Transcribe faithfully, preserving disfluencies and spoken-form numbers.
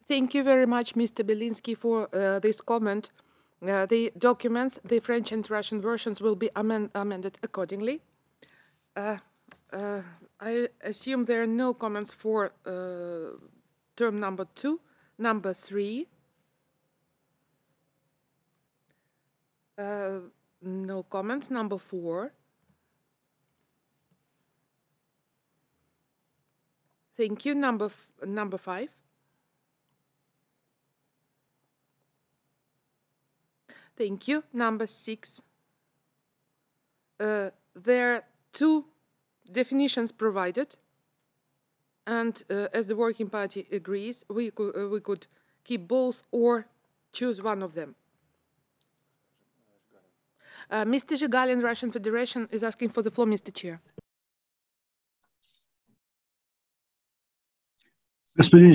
Thank you very much, Mister Belinsky, for uh, this comment. Uh, the documents, the French and Russian versions, will be amend amended accordingly. Uh, uh, I assume there are no comments for uh, term number two. Number three. Uh, no comments. Number four. Thank you. Number f number five. Thank you. Number six. Uh, there are two definitions provided, and uh, as the Working Party agrees, we could, uh, we could keep both or choose one of them. Uh, Mister Zhigalin, Russian Federation, is asking for the floor, Mister Chair. Господин